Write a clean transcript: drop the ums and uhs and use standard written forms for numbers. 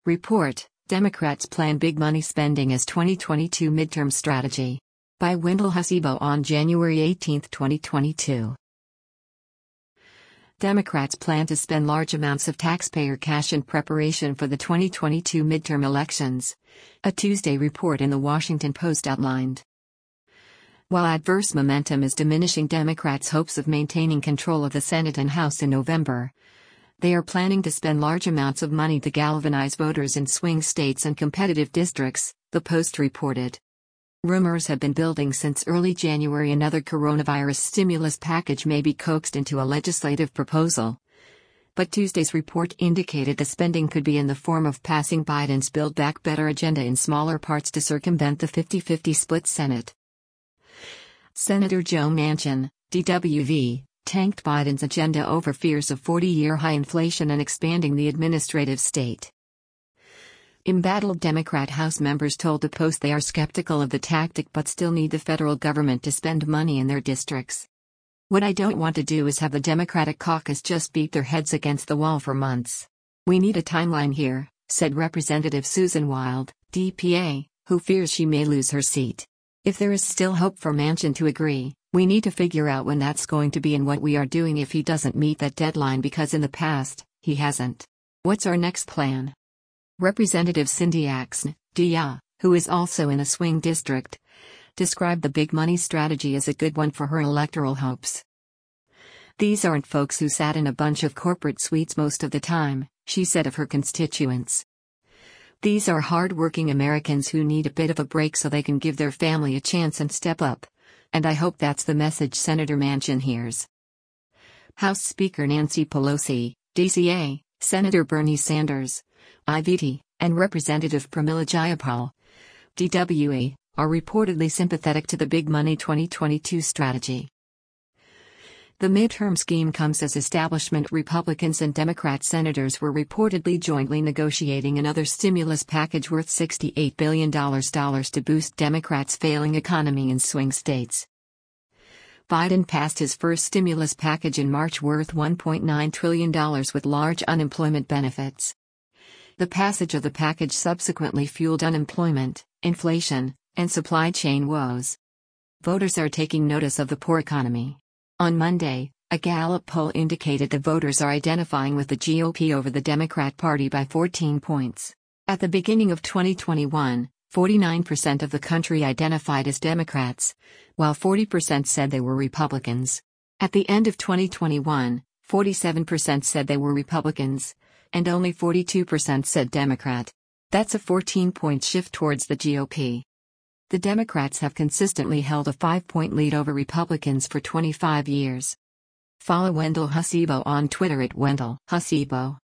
Report, Democrats plan big money spending as 2022 midterm strategy. By Wendell Hasibo on January 18, 2022. Democrats plan to spend large amounts of taxpayer cash in preparation for the 2022 midterm elections, a Tuesday report in The Washington Post outlined. While adverse momentum is diminishing Democrats' hopes of maintaining control of the Senate and House in November, they are planning to spend large amounts of money to galvanize voters in swing states and competitive districts, the Post reported. Rumors have been building since early January another coronavirus stimulus package may be coaxed into a legislative proposal. But Tuesday's report indicated the spending could be in the form of passing Biden's Build Back Better agenda in smaller parts to circumvent the 50-50 split Senate. Senator Joe Manchin, DWV, tanked Biden's agenda over fears of 40-year high inflation and expanding the administrative state. Embattled Democrat House members told the Post they are skeptical of the tactic but still need the federal government to spend money in their districts. "What I don't want to do is have the Democratic caucus just beat their heads against the wall for months. We need a timeline here," said Representative Susan Wild, DPA, who fears she may lose her seat. "If there is still hope for Manchin to agree, we need to figure out when that's going to be and what we are doing if he doesn't meet that deadline because in the past, he hasn't. What's our next plan?" Representative Cindy Axne, DIA, who is also in a swing district, described the big money strategy as a good one for her electoral hopes. "These aren't folks who sat in a bunch of corporate suites most of the time," she said of her constituents. "These are hard-working Americans who need a bit of a break so they can give their family a chance and step up. And I hope that's the message Senator Manchin hears." House Speaker Nancy Pelosi, DCA, Senator Bernie Sanders, IVT, and Representative Pramila Jayapal, DWA, are reportedly sympathetic to the big money 2022 strategy. The midterm scheme comes as establishment Republicans and Democrat senators were reportedly jointly negotiating another stimulus package worth $68 billion to boost Democrats' failing economy in swing states. Biden passed his first stimulus package in March worth $1.9 trillion with large unemployment benefits. The passage of the package subsequently fueled unemployment, inflation, and supply chain woes. Voters are taking notice of the poor economy. On Monday, a Gallup poll indicated that voters are identifying with the GOP over the Democrat Party by 14 points. At the beginning of 2021, 49% of the country identified as Democrats, while 40% said they were Republicans. At the end of 2021, 47% said they were Republicans, and only 42% said Democrat. That's a 14-point shift towards the GOP. The Democrats have consistently held a 5-point lead over Republicans for 25 years. Follow Wendell Hasibo on Twitter @WendellHasibo.